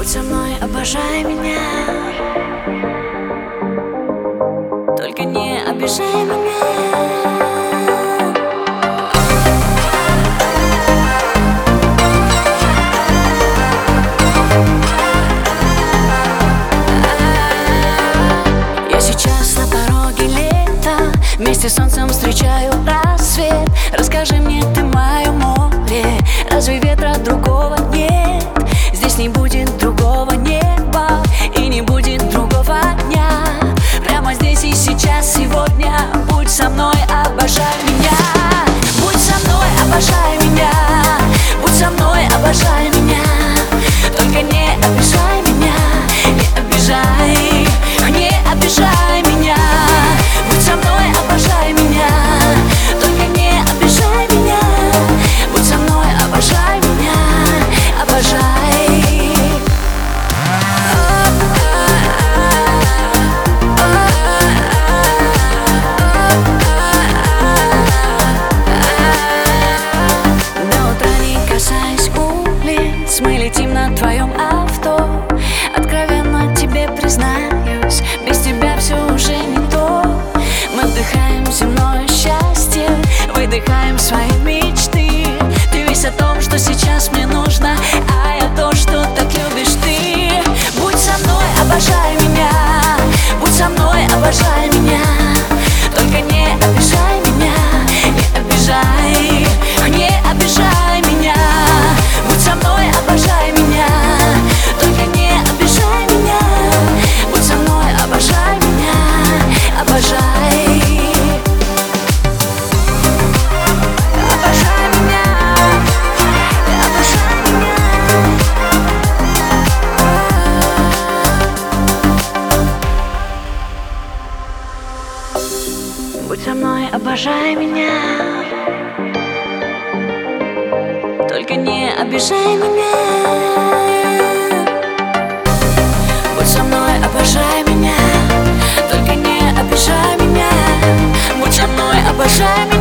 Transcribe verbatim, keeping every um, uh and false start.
Будь со мной, обожай меня, только не обижай меня. Я сейчас на пороге лета, вместе с солнцем встречаю рассвет. Расскажи мне, ты мое море, разве ветра другого нет? Здесь не будет другого неба и не будет другого дня. Прямо здесь и сейчас, сегодня. Будь со мной, обожай меня. Будь со мной, обожай меня. Будь со мной, обожай меня. Только не обижай меня, не обижай, не обижай меня. Будь со мной, обожай меня. Только не обижай меня. Будь со мной, обожай меня, обожай. Мы летим на твоем авто. Откровенно тебе признаюсь, без тебя все уже не то. Мы вдыхаем земное счастье, выдыхаем свои мечты. Ты весь о том, что сейчас мне нужно, а я то, что так любишь ты. Будь со мной, обожай меня. Будь со мной, обожай меня. Только не обижай меня, не обижай, не обижай меня. Будь со мной, обожай меня. Только не обижай меня. Будь со мной, обожай меня, обожай. Обожай меня, обожай меня. Будь со мной, обожай меня. Только не обижай меня. Будь со мной, обожай меня. Только не обижай меня. Будь со мной, обожай меня.